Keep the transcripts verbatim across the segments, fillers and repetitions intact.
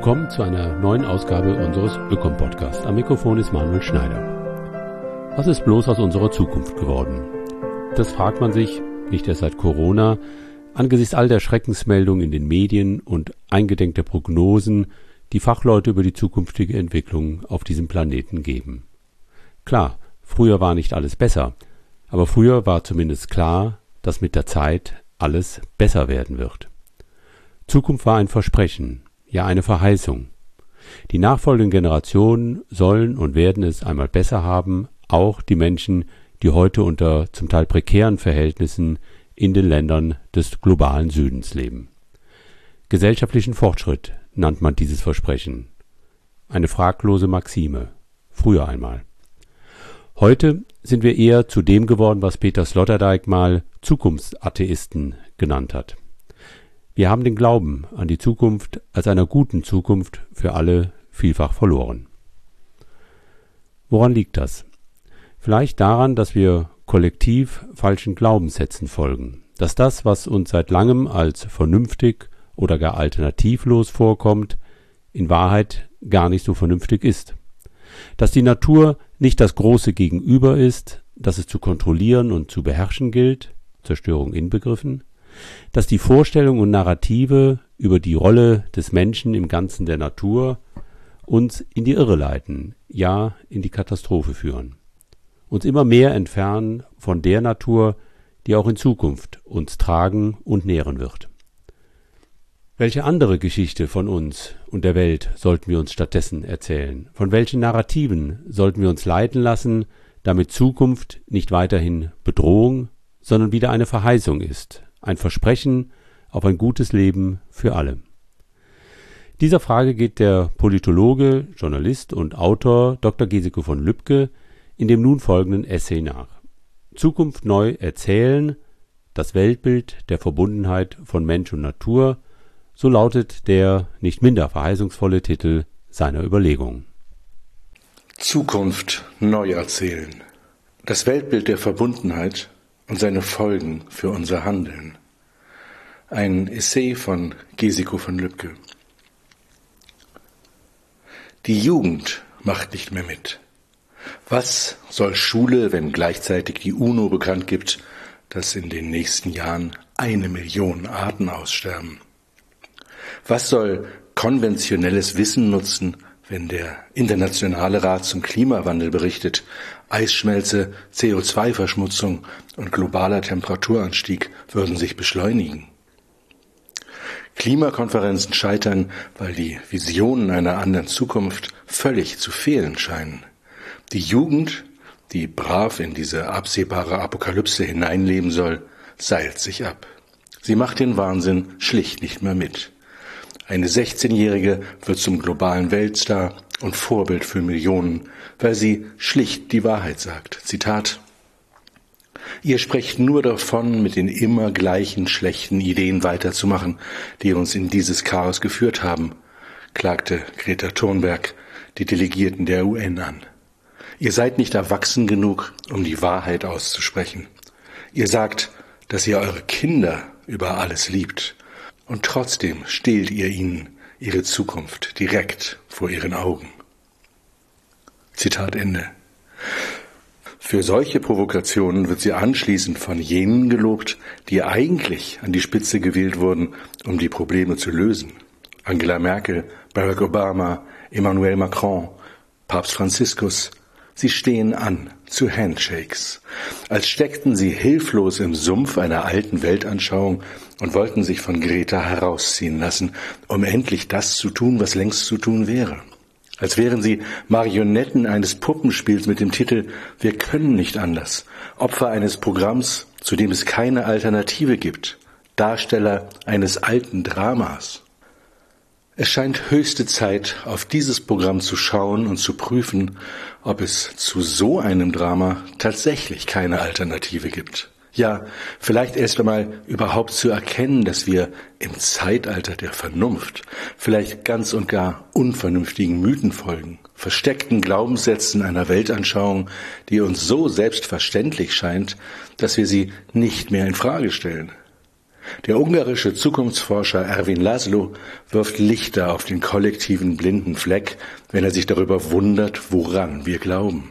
Willkommen zu einer neuen Ausgabe unseres Ökom-Podcasts. Am Mikrofon ist Manuel Schneider. Was ist bloß aus unserer Zukunft geworden? Das fragt man sich, nicht erst seit Corona, angesichts all der Schreckensmeldungen in den Medien und eingedenk der Prognosen, die Fachleute über die zukünftige Entwicklung auf diesem Planeten geben. Klar, früher war nicht alles besser, aber früher war zumindest klar, dass mit der Zeit alles besser werden wird. Zukunft war ein Versprechen, ja eine Verheißung. Die nachfolgenden Generationen sollen und werden es einmal besser haben, auch die Menschen, die heute unter zum Teil prekären Verhältnissen in den Ländern des globalen Südens leben. Gesellschaftlichen Fortschritt nannt man dieses Versprechen. Eine fraglose Maxime, früher einmal. Heute sind wir eher zu dem geworden, was Peter Sloterdijk mal Zukunftsatheisten genannt hat. Wir haben den Glauben an die Zukunft als einer guten Zukunft für alle vielfach verloren. Woran liegt das? Vielleicht daran, dass wir kollektiv falschen Glaubenssätzen folgen, dass das, was uns seit langem als vernünftig oder gar alternativlos vorkommt, in Wahrheit gar nicht so vernünftig ist. Dass die Natur nicht das große Gegenüber ist, das es zu kontrollieren und zu beherrschen gilt, Zerstörung inbegriffen, dass die Vorstellungen und Narrative über die Rolle des Menschen im Ganzen der Natur uns in die Irre leiten, ja in die Katastrophe führen, uns immer mehr entfernen von der Natur, die auch in Zukunft uns tragen und nähren wird. Welche andere Geschichte von uns und der Welt sollten wir uns stattdessen erzählen? Von welchen Narrativen sollten wir uns leiten lassen, damit Zukunft nicht weiterhin Bedrohung, sondern wieder eine Verheißung ist? Ein Versprechen auf ein gutes Leben für alle. Dieser Frage geht der Politologe, Journalist und Autor Doktor Geseke von Lübke in dem nun folgenden Essay nach. Zukunft neu erzählen, das Weltbild der Verbundenheit von Mensch und Natur, so lautet der nicht minder verheißungsvolle Titel seiner Überlegungen. Zukunft neu erzählen, das Weltbild der Verbundenheit und seine Folgen für unser Handeln. Ein Essay von Geseke von Lübke. Die Jugend macht nicht mehr mit. Was soll Schule, wenn gleichzeitig die UNO bekannt gibt, dass in den nächsten Jahren eine Million Arten aussterben? Was soll konventionelles Wissen nutzen, wenn der Internationale Rat zum Klimawandel berichtet, Eisschmelze, C O zwei Verschmutzung und globaler Temperaturanstieg würden sich beschleunigen? Klimakonferenzen scheitern, weil die Visionen einer anderen Zukunft völlig zu fehlen scheinen. Die Jugend, die brav in diese absehbare Apokalypse hineinleben soll, seilt sich ab. Sie macht den Wahnsinn schlicht nicht mehr mit. Eine sechzehnjährige wird zum globalen Weltstar und Vorbild für Millionen, weil sie schlicht die Wahrheit sagt. Zitat: Ihr sprecht nur davon, mit den immer gleichen schlechten Ideen weiterzumachen, die uns in dieses Chaos geführt haben, klagte Greta Thunberg die Delegierten der U N an. Ihr seid nicht erwachsen genug, um die Wahrheit auszusprechen. Ihr sagt, dass ihr eure Kinder über alles liebt. Und trotzdem stehlt ihr ihnen ihre Zukunft direkt vor ihren Augen. Zitat Ende. Für solche Provokationen wird sie anschließend von jenen gelobt, die eigentlich an die Spitze gewählt wurden, um die Probleme zu lösen. Angela Merkel, Barack Obama, Emmanuel Macron, Papst Franziskus. Sie stehen an zu Handshakes, als steckten sie hilflos im Sumpf einer alten Weltanschauung und wollten sich von Greta herausziehen lassen, um endlich das zu tun, was längst zu tun wäre. Als wären sie Marionetten eines Puppenspiels mit dem Titel »Wir können nicht anders«, Opfer eines Programms, zu dem es keine Alternative gibt, Darsteller eines alten Dramas. Es scheint höchste Zeit, auf dieses Programm zu schauen und zu prüfen, ob es zu so einem Drama tatsächlich keine Alternative gibt. Ja, vielleicht erst einmal überhaupt zu erkennen, dass wir im Zeitalter der Vernunft vielleicht ganz und gar unvernünftigen Mythen folgen, versteckten Glaubenssätzen einer Weltanschauung, die uns so selbstverständlich scheint, dass wir sie nicht mehr in Frage stellen. Der ungarische Zukunftsforscher Erwin Laszlo wirft Lichter auf den kollektiven blinden Fleck, wenn er sich darüber wundert, woran wir glauben.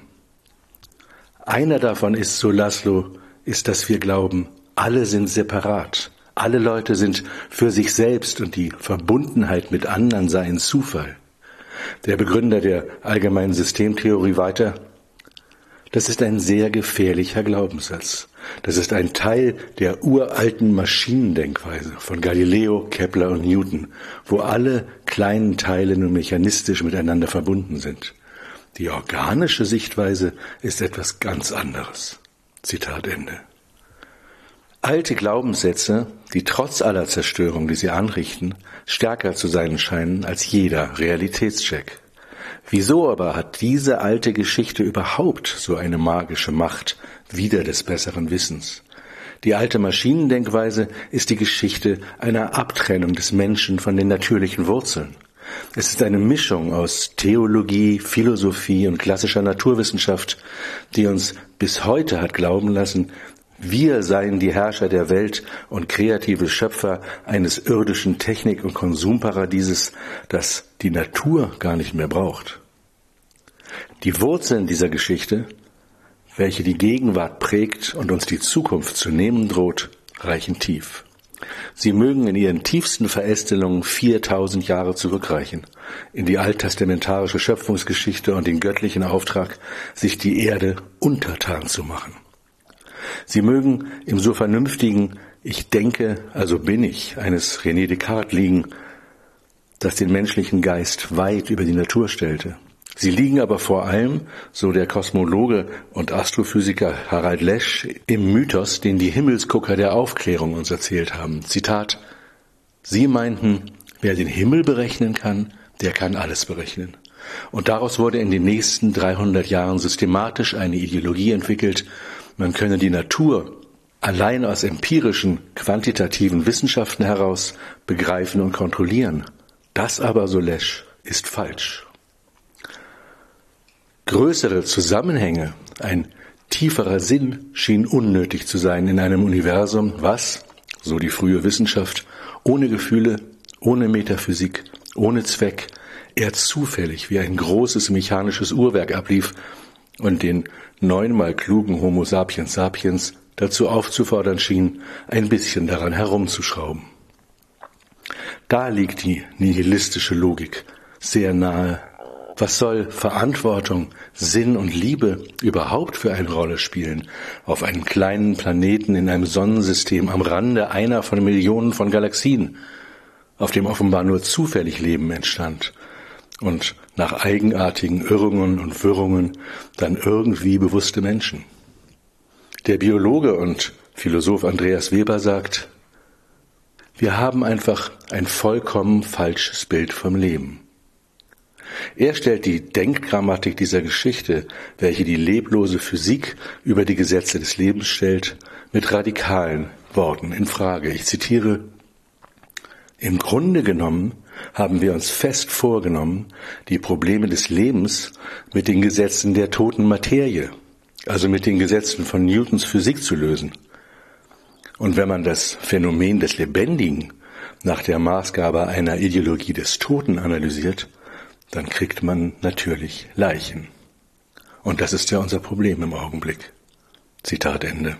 Einer davon ist, so Laszlo, ist, dass wir glauben, alle sind separat. Alle Leute sind für sich selbst und die Verbundenheit mit anderen sei ein Zufall. Der Begründer der allgemeinen Systemtheorie weiter: Das ist ein sehr gefährlicher Glaubenssatz. Das ist ein Teil der uralten Maschinendenkweise von Galileo, Kepler und Newton, wo alle kleinen Teile nur mechanistisch miteinander verbunden sind. Die organische Sichtweise ist etwas ganz anderes. Zitat Ende. Alte Glaubenssätze, die trotz aller Zerstörung, die sie anrichten, stärker zu sein scheinen als jeder Realitätscheck. Wieso aber hat diese alte Geschichte überhaupt so eine magische Macht, wider des besseren Wissens? Die alte Maschinendenkweise ist die Geschichte einer Abtrennung des Menschen von den natürlichen Wurzeln. Es ist eine Mischung aus Theologie, Philosophie und klassischer Naturwissenschaft, die uns bis heute hat glauben lassen, wir seien die Herrscher der Welt und kreative Schöpfer eines irdischen Technik- und Konsumparadieses, das die Natur gar nicht mehr braucht. Die Wurzeln dieser Geschichte, welche die Gegenwart prägt und uns die Zukunft zu nehmen droht, reichen tief. Sie mögen in ihren tiefsten Verästelungen viertausend Jahre zurückreichen, in die alttestamentarische Schöpfungsgeschichte und den göttlichen Auftrag, sich die Erde untertan zu machen. Sie mögen im so vernünftigen Ich denke, also bin ich eines René Descartes liegen, das den menschlichen Geist weit über die Natur stellte. Sie liegen aber vor allem, so der Kosmologe und Astrophysiker Harald Lesch, im Mythos, den die Himmelsgucker der Aufklärung uns erzählt haben. Zitat: Sie meinten, wer den Himmel berechnen kann, der kann alles berechnen. Und daraus wurde in den nächsten dreihundert Jahren systematisch eine Ideologie entwickelt, man könne die Natur allein aus empirischen, quantitativen Wissenschaften heraus begreifen und kontrollieren. Das aber, so Lesch, ist falsch. Größere Zusammenhänge, ein tieferer Sinn schien unnötig zu sein in einem Universum, was, so die frühe Wissenschaft, ohne Gefühle, ohne Metaphysik, ohne Zweck, eher zufällig wie ein großes mechanisches Uhrwerk ablief und den neunmal klugen Homo sapiens sapiens dazu aufzufordern schien, ein bisschen daran herumzuschrauben. Da liegt die nihilistische Logik sehr nahe. Was soll Verantwortung, Sinn und Liebe überhaupt für eine Rolle spielen auf einem kleinen Planeten in einem Sonnensystem am Rande einer von Millionen von Galaxien, auf dem offenbar nur zufällig Leben entstand und nach eigenartigen Irrungen und Wirrungen dann irgendwie bewusste Menschen? Der Biologe und Philosoph Andreas Weber sagt, wir haben einfach ein vollkommen falsches Bild vom Leben. Er stellt die Denkgrammatik dieser Geschichte, welche die leblose Physik über die Gesetze des Lebens stellt, mit radikalen Worten in Frage. Ich zitiere: Im Grunde genommen haben wir uns fest vorgenommen, die Probleme des Lebens mit den Gesetzen der toten Materie, also mit den Gesetzen von Newtons Physik zu lösen. Und wenn man das Phänomen des Lebendigen nach der Maßgabe einer Ideologie des Toten analysiert, dann kriegt man natürlich Leichen. Und das ist ja unser Problem im Augenblick. Zitat Ende.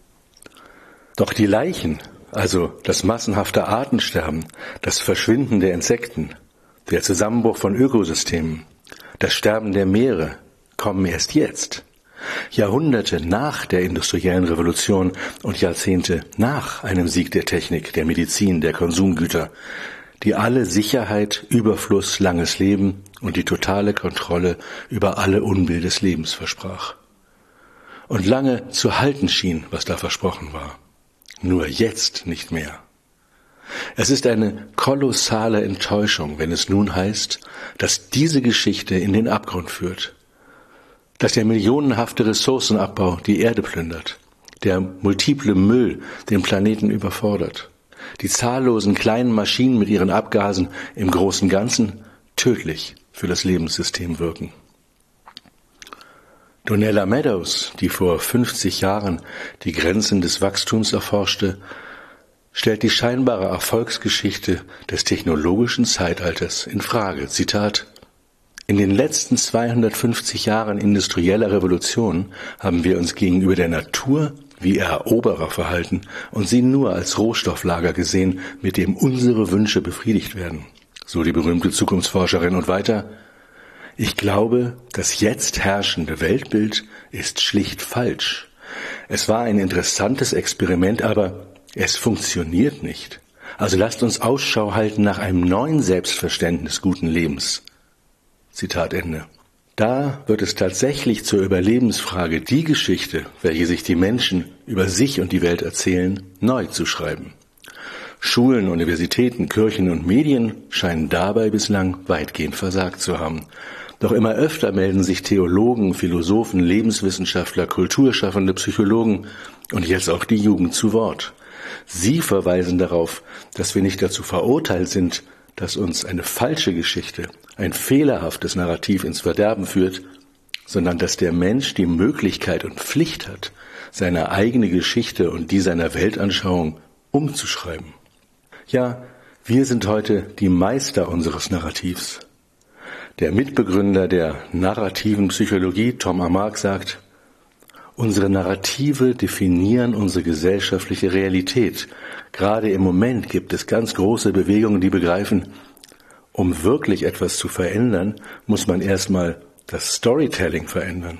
Doch die Leichen, also das massenhafte Artensterben, das Verschwinden der Insekten, der Zusammenbruch von Ökosystemen, das Sterben der Meere, kommen erst jetzt. Jahrhunderte nach der industriellen Revolution und Jahrzehnte nach einem Sieg der Technik, der Medizin, der Konsumgüter, die alle Sicherheit, Überfluss, langes Leben und die totale Kontrolle über alle Unbill des Lebens versprach. Und lange zu halten schien, was da versprochen war. Nur jetzt nicht mehr. Es ist eine kolossale Enttäuschung, wenn es nun heißt, dass diese Geschichte in den Abgrund führt, dass der millionenhafte Ressourcenabbau die Erde plündert, der multiple Müll den Planeten überfordert, die zahllosen kleinen Maschinen mit ihren Abgasen im großen Ganzen tödlich für das Lebenssystem wirken. Donella Meadows, die vor fünfzig Jahren die Grenzen des Wachstums erforschte, stellt die scheinbare Erfolgsgeschichte des technologischen Zeitalters in Frage. Zitat: In den letzten zweihundertfünfzig Jahren industrieller Revolution haben wir uns gegenüber der Natur wie Eroberer verhalten und sie nur als Rohstofflager gesehen, mit dem unsere Wünsche befriedigt werden. So die berühmte Zukunftsforscherin und weiter: Ich glaube, das jetzt herrschende Weltbild ist schlicht falsch. Es war ein interessantes Experiment, aber es funktioniert nicht. Also lasst uns Ausschau halten nach einem neuen Selbstverständnis guten Lebens. Zitat Ende. Da wird es tatsächlich zur Überlebensfrage, die Geschichte, welche sich die Menschen über sich und die Welt erzählen, neu zu schreiben. Schulen, Universitäten, Kirchen und Medien scheinen dabei bislang weitgehend versagt zu haben. Doch immer öfter melden sich Theologen, Philosophen, Lebenswissenschaftler, Kulturschaffende, Psychologen und jetzt auch die Jugend zu Wort. Sie verweisen darauf, dass wir nicht dazu verurteilt sind, dass uns eine falsche Geschichte, ein fehlerhaftes Narrativ ins Verderben führt, sondern dass der Mensch die Möglichkeit und Pflicht hat, seine eigene Geschichte und die seiner Weltanschauung umzuschreiben. Ja, wir sind heute die Meister unseres Narrativs. Der Mitbegründer der narrativen Psychologie, Tom Armagh, sagt: Unsere Narrative definieren unsere gesellschaftliche Realität. Gerade im Moment gibt es ganz große Bewegungen, die begreifen, um wirklich etwas zu verändern, muss man erstmal das Storytelling verändern.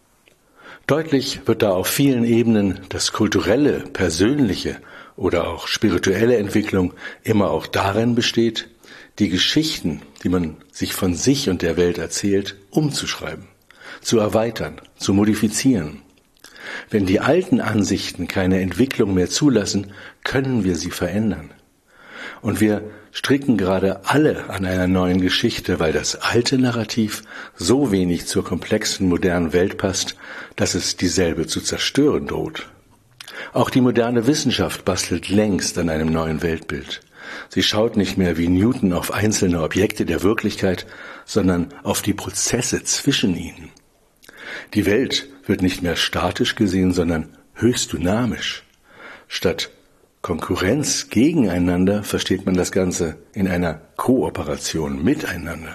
Deutlich wird da auf vielen Ebenen, dass kulturelle, persönliche oder auch spirituelle Entwicklung immer auch darin besteht, die Geschichten, die man sich von sich und der Welt erzählt, umzuschreiben, zu erweitern, zu modifizieren. Wenn die alten Ansichten keine Entwicklung mehr zulassen, können wir sie verändern. Und wir stricken gerade alle an einer neuen Geschichte, weil das alte Narrativ so wenig zur komplexen modernen Welt passt, dass es dieselbe zu zerstören droht. Auch die moderne Wissenschaft bastelt längst an einem neuen Weltbild. Sie schaut nicht mehr wie Newton auf einzelne Objekte der Wirklichkeit, sondern auf die Prozesse zwischen ihnen. Die Welt wird nicht mehr statisch gesehen, sondern höchst dynamisch. Statt Konkurrenz gegeneinander versteht man das Ganze in einer Kooperation miteinander.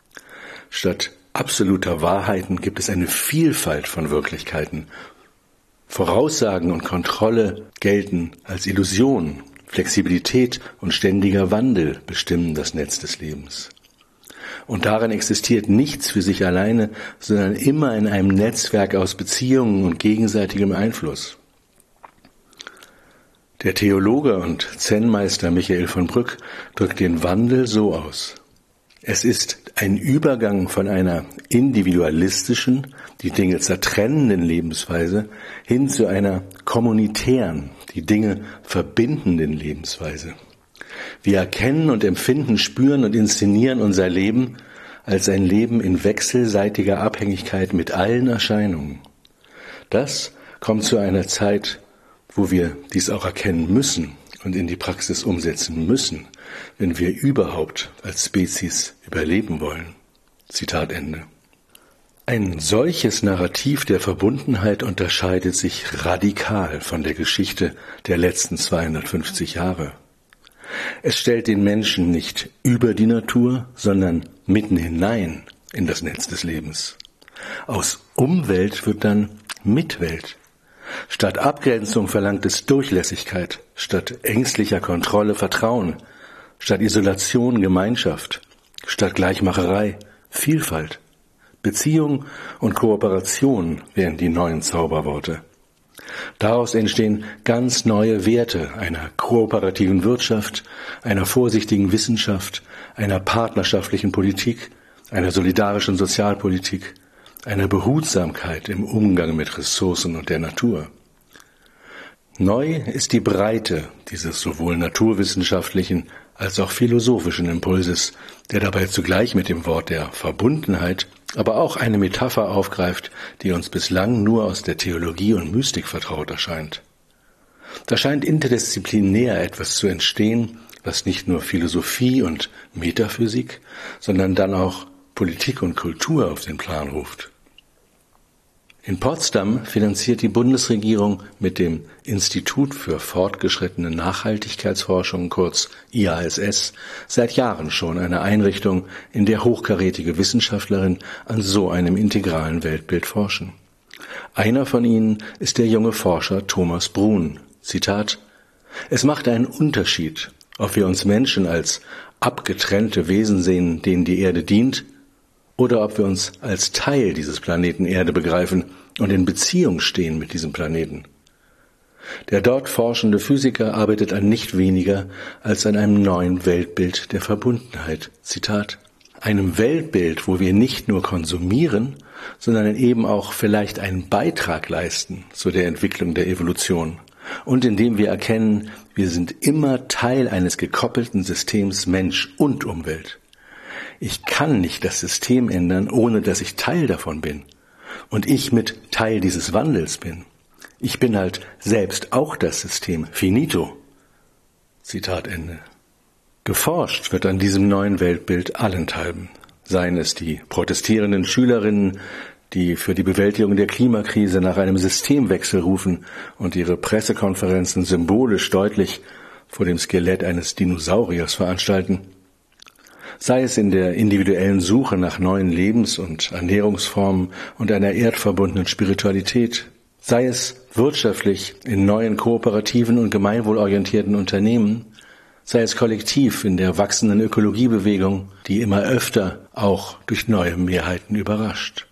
Statt absoluter Wahrheiten gibt es eine Vielfalt von Wirklichkeiten. Voraussagen und Kontrolle gelten als Illusion. Flexibilität und ständiger Wandel bestimmen das Netz des Lebens. Und darin existiert nichts für sich alleine, sondern immer in einem Netzwerk aus Beziehungen und gegenseitigem Einfluss. Der Theologe und Zen-Meister Michael von Brück drückt den Wandel so aus: Es ist ein Übergang von einer individualistischen, die Dinge zertrennenden Lebensweise hin zu einer kommunitären, die Dinge verbindenden Lebensweise. Wir erkennen und empfinden, spüren und inszenieren unser Leben als ein Leben in wechselseitiger Abhängigkeit mit allen Erscheinungen. Das kommt zu einer Zeit, wo wir dies auch erkennen müssen und in die Praxis umsetzen müssen, wenn wir überhaupt als Spezies überleben wollen. Zitat Ende. Ein solches Narrativ der Verbundenheit unterscheidet sich radikal von der Geschichte der letzten zweihundertfünfzig Jahre. Es stellt den Menschen nicht über die Natur, sondern mitten hinein in das Netz des Lebens. Aus Umwelt wird dann Mitwelt. Statt Abgrenzung verlangt es Durchlässigkeit, statt ängstlicher Kontrolle Vertrauen, statt Isolation Gemeinschaft, statt Gleichmacherei Vielfalt. Beziehung und Kooperation wären die neuen Zauberworte. Daraus entstehen ganz neue Werte einer kooperativen Wirtschaft, einer vorsichtigen Wissenschaft, einer partnerschaftlichen Politik, einer solidarischen Sozialpolitik, einer Behutsamkeit im Umgang mit Ressourcen und der Natur. Neu ist die Breite dieses sowohl naturwissenschaftlichen als auch philosophischen Impulses, der dabei zugleich mit dem Wort der Verbundenheit aber auch eine Metapher aufgreift, die uns bislang nur aus der Theologie und Mystik vertraut erscheint. Da scheint interdisziplinär etwas zu entstehen, was nicht nur Philosophie und Metaphysik, sondern dann auch Politik und Kultur auf den Plan ruft. In Potsdam finanziert die Bundesregierung mit dem Institut für fortgeschrittene Nachhaltigkeitsforschung, kurz I A S S, seit Jahren schon eine Einrichtung, in der hochkarätige Wissenschaftlerinnen an so einem integralen Weltbild forschen. Einer von ihnen ist der junge Forscher Thomas Bruhn. Zitat: Es macht einen Unterschied, ob wir uns Menschen als abgetrennte Wesen sehen, denen die Erde dient, oder ob wir uns als Teil dieses Planeten Erde begreifen und in Beziehung stehen mit diesem Planeten. Der dort forschende Physiker arbeitet an nicht weniger als an einem neuen Weltbild der Verbundenheit. Zitat: Einem Weltbild, wo wir nicht nur konsumieren, sondern eben auch vielleicht einen Beitrag leisten zu der Entwicklung der Evolution. Und indem wir erkennen, wir sind immer Teil eines gekoppelten Systems Mensch und Umwelt. Ich kann nicht das System ändern, ohne dass ich Teil davon bin. Und ich mit Teil dieses Wandels bin. Ich bin halt selbst auch das System. Finito. Zitat Ende. Geforscht wird an diesem neuen Weltbild allenthalben. Seien es die protestierenden Schülerinnen, die für die Bewältigung der Klimakrise nach einem Systemwechsel rufen und ihre Pressekonferenzen symbolisch deutlich vor dem Skelett eines Dinosauriers veranstalten. Sei es in der individuellen Suche nach neuen Lebens- und Ernährungsformen und einer erdverbundenen Spiritualität, sei es wirtschaftlich in neuen kooperativen und gemeinwohlorientierten Unternehmen, sei es kollektiv in der wachsenden Ökologiebewegung, die immer öfter auch durch neue Mehrheiten überrascht.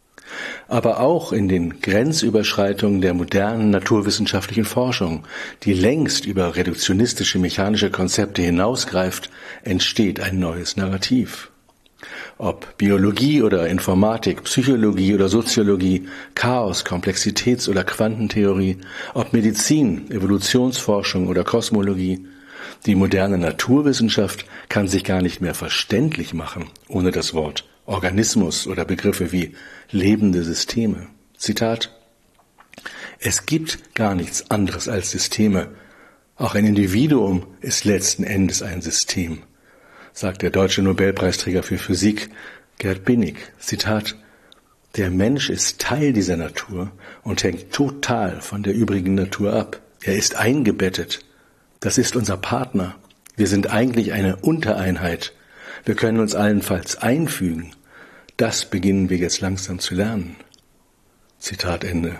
Aber auch in den Grenzüberschreitungen der modernen naturwissenschaftlichen Forschung, die längst über reduktionistische mechanische Konzepte hinausgreift, entsteht ein neues Narrativ. Ob Biologie oder Informatik, Psychologie oder Soziologie, Chaos, Komplexitäts- oder Quantentheorie, ob Medizin, Evolutionsforschung oder Kosmologie, die moderne Naturwissenschaft kann sich gar nicht mehr verständlich machen, ohne das Wort Organismus oder Begriffe wie lebende Systeme. Zitat: Es gibt gar nichts anderes als Systeme. Auch ein Individuum ist letzten Endes ein System, sagt der deutsche Nobelpreisträger für Physik Gerd Binnig. Zitat: Der Mensch ist Teil dieser Natur und hängt total von der übrigen Natur ab. Er ist eingebettet. Das ist unser Partner. Wir sind eigentlich eine Untereinheit. Wir können uns allenfalls einfügen. Das beginnen wir jetzt langsam zu lernen. Zitat Ende.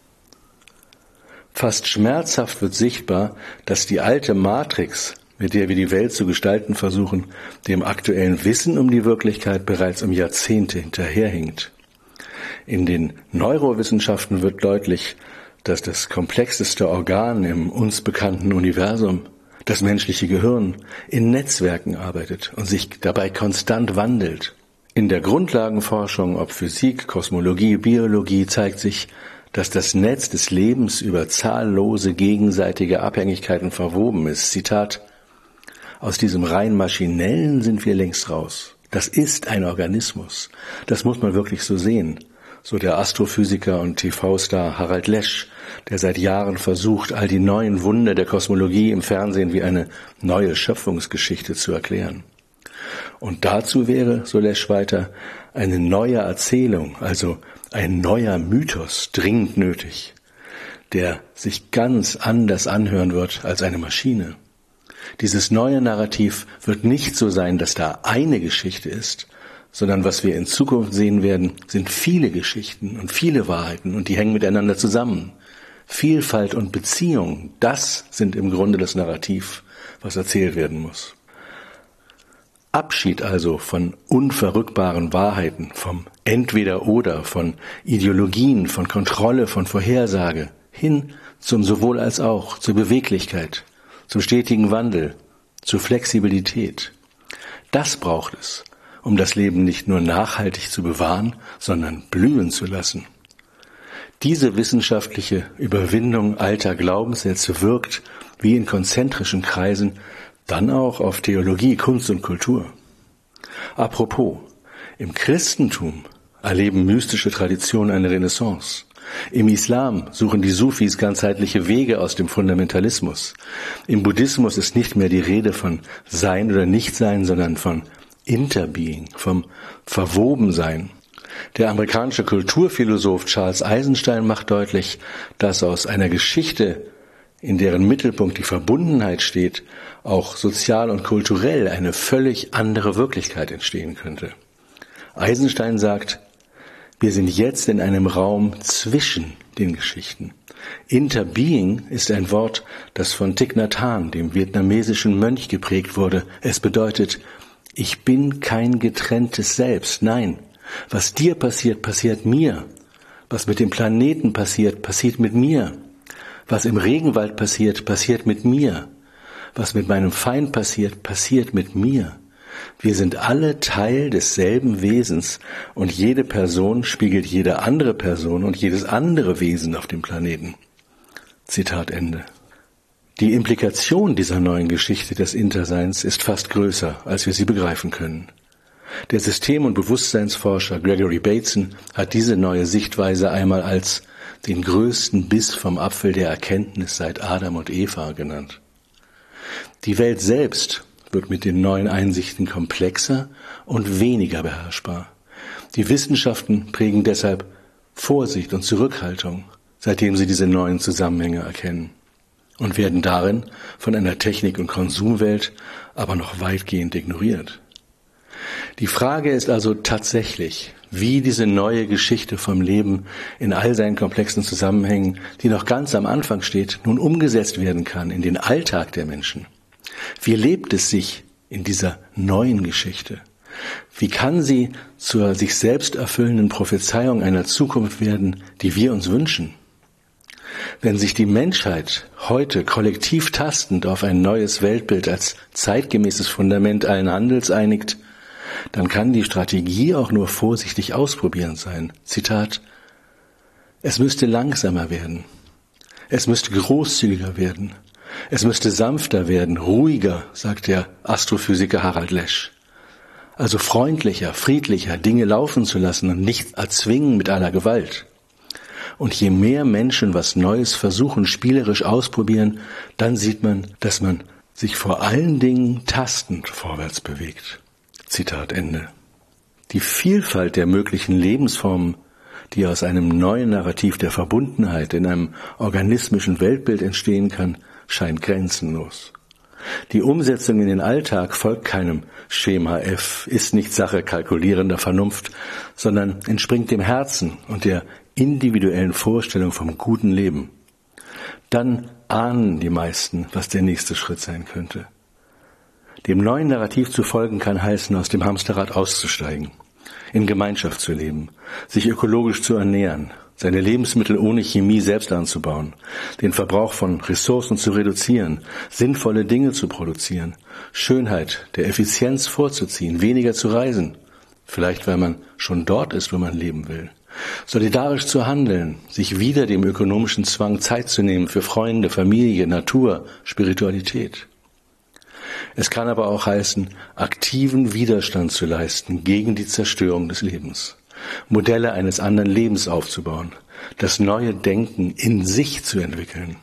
Fast schmerzhaft wird sichtbar, dass die alte Matrix, mit der wir die Welt zu gestalten versuchen, dem aktuellen Wissen um die Wirklichkeit bereits um Jahrzehnte hinterherhinkt. In den Neurowissenschaften wird deutlich, dass das komplexeste Organ im uns bekannten Universum, das menschliche Gehirn, in Netzwerken arbeitet und sich dabei konstant wandelt. In der Grundlagenforschung, ob Physik, Kosmologie, Biologie, zeigt sich, dass das Netz des Lebens über zahllose gegenseitige Abhängigkeiten verwoben ist. Zitat: Aus diesem rein maschinellen sind wir längst raus. Das ist ein Organismus. Das muss man wirklich so sehen. So der Astrophysiker und T V-Star Harald Lesch, der seit Jahren versucht, all die neuen Wunder der Kosmologie im Fernsehen wie eine neue Schöpfungsgeschichte zu erklären. Und dazu wäre, so Lesch weiter, eine neue Erzählung, also ein neuer Mythos dringend nötig, der sich ganz anders anhören wird als eine Maschine. Dieses neue Narrativ wird nicht so sein, dass da eine Geschichte ist, sondern was wir in Zukunft sehen werden, sind viele Geschichten und viele Wahrheiten und die hängen miteinander zusammen. Vielfalt und Beziehung, das sind im Grunde das Narrativ, was erzählt werden muss. Abschied also von unverrückbaren Wahrheiten, vom Entweder-Oder, von Ideologien, von Kontrolle, von Vorhersage, hin zum Sowohl als auch, zur Beweglichkeit, zum stetigen Wandel, zur Flexibilität. Das braucht es, um das Leben nicht nur nachhaltig zu bewahren, sondern blühen zu lassen. Diese wissenschaftliche Überwindung alter Glaubenssätze wirkt, wie in konzentrischen Kreisen, dann auch auf Theologie, Kunst und Kultur. Apropos, im Christentum erleben mystische Traditionen eine Renaissance. Im Islam suchen die Sufis ganzheitliche Wege aus dem Fundamentalismus. Im Buddhismus ist nicht mehr die Rede von Sein oder Nichtsein, sondern von Interbeing, vom Verwobensein. Der amerikanische Kulturphilosoph Charles Eisenstein macht deutlich, dass aus einer Geschichte, in deren Mittelpunkt die Verbundenheit steht, auch sozial und kulturell eine völlig andere Wirklichkeit entstehen könnte. Eisenstein sagt, wir sind jetzt in einem Raum zwischen den Geschichten. Interbeing ist ein Wort, das von Thich Nhat Hanh, dem vietnamesischen Mönch, geprägt wurde. Es bedeutet, ich bin kein getrenntes Selbst. Nein, was dir passiert, passiert mir. Was mit dem Planeten passiert, passiert mit mir. Was im Regenwald passiert, passiert mit mir. Was mit meinem Feind passiert, passiert mit mir. Wir sind alle Teil desselben Wesens und jede Person spiegelt jede andere Person und jedes andere Wesen auf dem Planeten. Zitat Ende. Die Implikation dieser neuen Geschichte des Interseins ist fast größer, als wir sie begreifen können. Der System- und Bewusstseinsforscher Gregory Bateson hat diese neue Sichtweise einmal als den größten Biss vom Apfel der Erkenntnis seit Adam und Eva genannt. Die Welt selbst wird mit den neuen Einsichten komplexer und weniger beherrschbar. Die Wissenschaften prägen deshalb Vorsicht und Zurückhaltung, seitdem sie diese neuen Zusammenhänge erkennen, und werden darin von einer Technik- und Konsumwelt aber noch weitgehend ignoriert. Die Frage ist also tatsächlich, wie diese neue Geschichte vom Leben in all seinen komplexen Zusammenhängen, die noch ganz am Anfang steht, nun umgesetzt werden kann in den Alltag der Menschen. Wie lebt es sich in dieser neuen Geschichte? Wie kann sie zur sich selbst erfüllenden Prophezeiung einer Zukunft werden, die wir uns wünschen? Wenn sich die Menschheit heute kollektiv tastend auf ein neues Weltbild als zeitgemäßes Fundament allen Handels einigt, dann kann die Strategie auch nur vorsichtig ausprobierend sein. Zitat: Es müsste langsamer werden. Es müsste großzügiger werden. Es müsste sanfter werden, ruhiger, sagt der Astrophysiker Harald Lesch. Also freundlicher, friedlicher, Dinge laufen zu lassen und nicht erzwingen mit aller Gewalt. Und je mehr Menschen was Neues versuchen, spielerisch ausprobieren, dann sieht man, dass man sich vor allen Dingen tastend vorwärts bewegt. Zitat Ende. Die Vielfalt der möglichen Lebensformen, die aus einem neuen Narrativ der Verbundenheit in einem organismischen Weltbild entstehen kann, scheint grenzenlos. Die Umsetzung in den Alltag folgt keinem Schema F, ist nicht Sache kalkulierender Vernunft, sondern entspringt dem Herzen und der individuellen Vorstellung vom guten Leben. Dann ahnen die meisten, was der nächste Schritt sein könnte. Dem neuen Narrativ zu folgen kann heißen, aus dem Hamsterrad auszusteigen, in Gemeinschaft zu leben, sich ökologisch zu ernähren, seine Lebensmittel ohne Chemie selbst anzubauen, den Verbrauch von Ressourcen zu reduzieren, sinnvolle Dinge zu produzieren, Schönheit der Effizienz vorzuziehen, weniger zu reisen, vielleicht weil man schon dort ist, wo man leben will, solidarisch zu handeln, sich wieder dem ökonomischen Zwang Zeit zu nehmen für Freunde, Familie, Natur, Spiritualität. Es kann aber auch heißen, aktiven Widerstand zu leisten gegen die Zerstörung des Lebens, Modelle eines anderen Lebens aufzubauen, das neue Denken in sich zu entwickeln.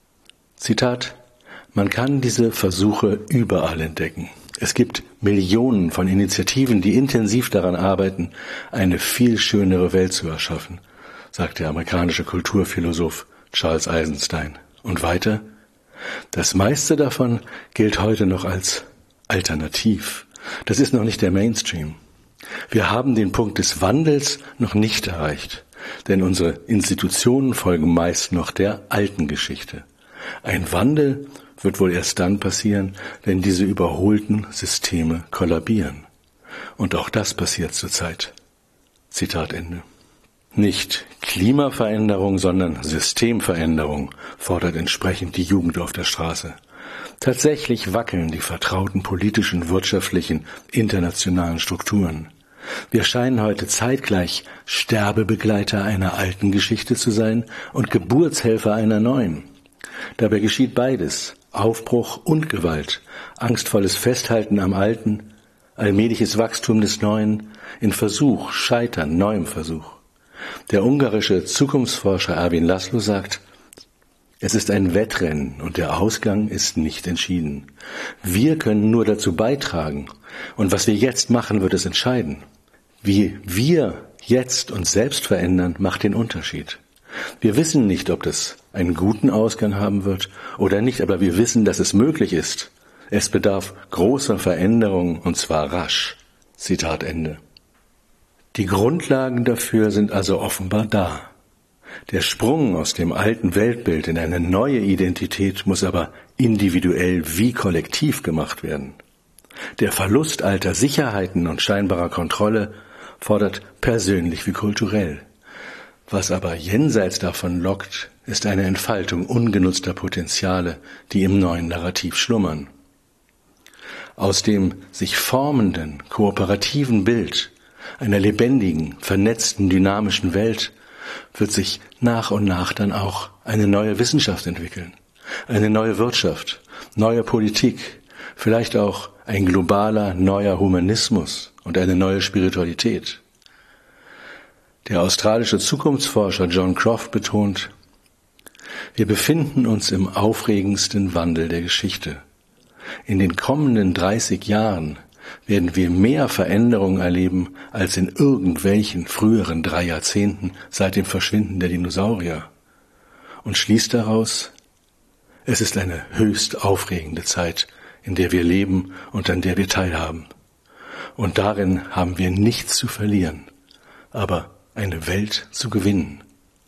Zitat: Man kann diese Versuche überall entdecken. Es gibt Millionen von Initiativen, die intensiv daran arbeiten, eine viel schönere Welt zu erschaffen, sagt der amerikanische Kulturphilosoph Charles Eisenstein. Und weiter: Das meiste davon gilt heute noch als alternativ. Das ist noch nicht der Mainstream. Wir haben den Punkt des Wandels noch nicht erreicht, denn unsere Institutionen folgen meist noch der alten Geschichte. Ein Wandel wird wohl erst dann passieren, wenn diese überholten Systeme kollabieren. Und auch das passiert zurzeit. Zitat Ende. Nicht Klimaveränderung, sondern Systemveränderung fordert entsprechend die Jugend auf der Straße. Tatsächlich wackeln die vertrauten politischen, wirtschaftlichen, internationalen Strukturen. Wir scheinen heute zeitgleich Sterbebegleiter einer alten Geschichte zu sein und Geburtshelfer einer neuen. Dabei geschieht beides, Aufbruch und Gewalt, angstvolles Festhalten am Alten, allmähliches Wachstum des Neuen, in Versuch, Scheitern, neuem Versuch. Der ungarische Zukunftsforscher Erwin Laszlo sagt, es ist ein Wettrennen und der Ausgang ist nicht entschieden. Wir können nur dazu beitragen und was wir jetzt machen, wird es entscheiden. Wie wir jetzt uns selbst verändern, macht den Unterschied. Wir wissen nicht, ob das einen guten Ausgang haben wird oder nicht, aber wir wissen, dass es möglich ist. Es bedarf großer Veränderung, und zwar rasch. Zitat Ende. Die Grundlagen dafür sind also offenbar da. Der Sprung aus dem alten Weltbild in eine neue Identität muss aber individuell wie kollektiv gemacht werden. Der Verlust alter Sicherheiten und scheinbarer Kontrolle fordert persönlich wie kulturell. Was aber jenseits davon lockt, ist eine Entfaltung ungenutzter Potenziale, die im neuen Narrativ schlummern. Aus dem sich formenden, kooperativen Bild einer lebendigen, vernetzten, dynamischen Welt wird sich nach und nach dann auch eine neue Wissenschaft entwickeln, eine neue Wirtschaft, neue Politik, vielleicht auch ein globaler neuer Humanismus und eine neue Spiritualität. Der australische Zukunftsforscher John Croft betont, wir befinden uns im aufregendsten Wandel der Geschichte. In den kommenden dreißig Jahren werden wir mehr Veränderungen erleben als in irgendwelchen früheren drei Jahrzehnten seit dem Verschwinden der Dinosaurier. Und schließt daraus, es ist eine höchst aufregende Zeit, in der wir leben und an der wir teilhaben. Und darin haben wir nichts zu verlieren, aber eine Welt zu gewinnen.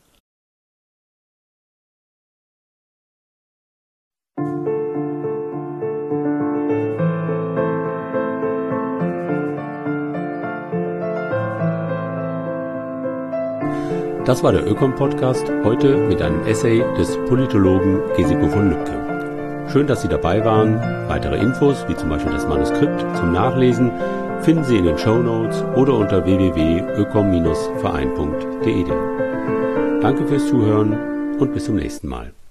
Das war der Ökom-Podcast, heute mit einem Essay des Politologen Gesiko von Lübke. Schön, dass Sie dabei waren. Weitere Infos, wie zum Beispiel das Manuskript zum Nachlesen, finden Sie in den Shownotes oder unter w w w punkt ökom Bindestrich verein punkt de. Danke fürs Zuhören und bis zum nächsten Mal.